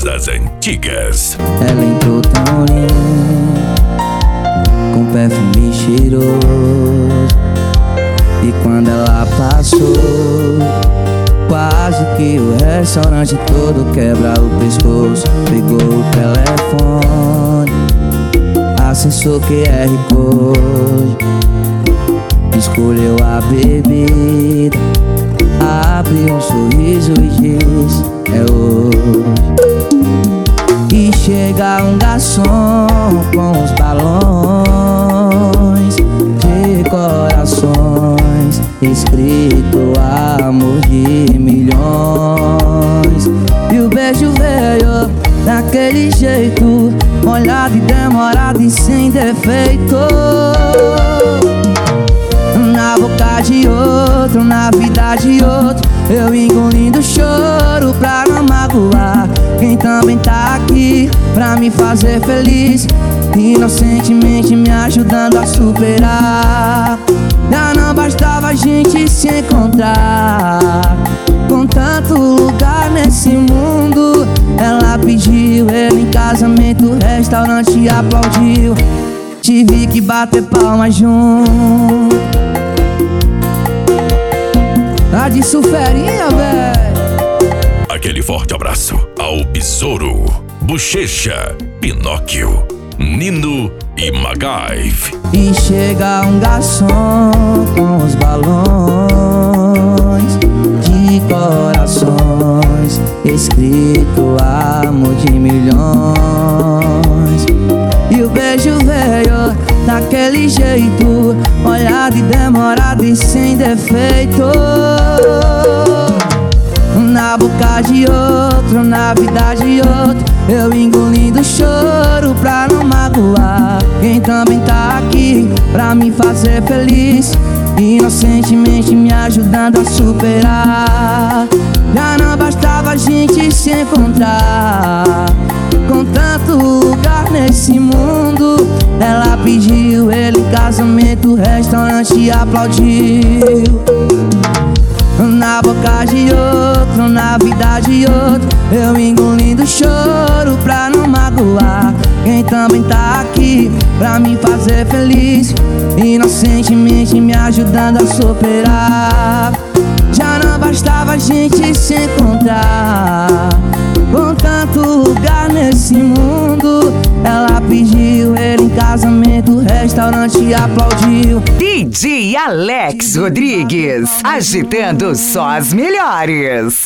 das antigas. Ela entrou tão linda, com perfume cheiroso, e quando ela passou, quase que o restaurante todo quebra o pescoço. Pegou o telefone, acessou QR Code, escolheu a bebida, abriu um sorriso e disse: é hoje. E chega um garçom com os balões de corações, escrito amor de milhões. E o beijo veio daquele jeito, molhado e demorado e sem defeito, na boca de outro, na vida de outro, eu engolindo choro pra não magoar quem também tá aqui pra me fazer feliz, inocentemente me ajudando a superar. Já não bastava a gente se encontrar, com tanto lugar nesse mundo. Ela pediu ele em casamento, o restaurante aplaudiu, tive que bater palmas junto. Tá de suferinha, véi. Aquele forte abraço ao Besouro, Bochecha, Pinóquio, Nino e MacGyver. E chega um garçom com os balões de corações, escrito amor de milhões. E o beijo veio daquele jeito, molhado e demorado e sem defeito, na boca de outro, na vida de outro, eu engolindo choro pra não magoar quem também tá aqui pra me fazer feliz, inocentemente me ajudando a superar. Já não bastava a gente se encontrar, com tanto lugar nesse mundo. Ela pediu ele em casamento, o restaurante aplaudiu, na boca de outro, na vida de outro, eu engolindo choro pra não magoar quem também tá aqui pra me fazer feliz, inocentemente me ajudando a superar. Já não bastava a gente se encontrar, com tanto lugar nesse mundo. Ela pediu ele em casamento, o restaurante aplaudiu. DJ Alex Rodrigues, agitando só as melhores.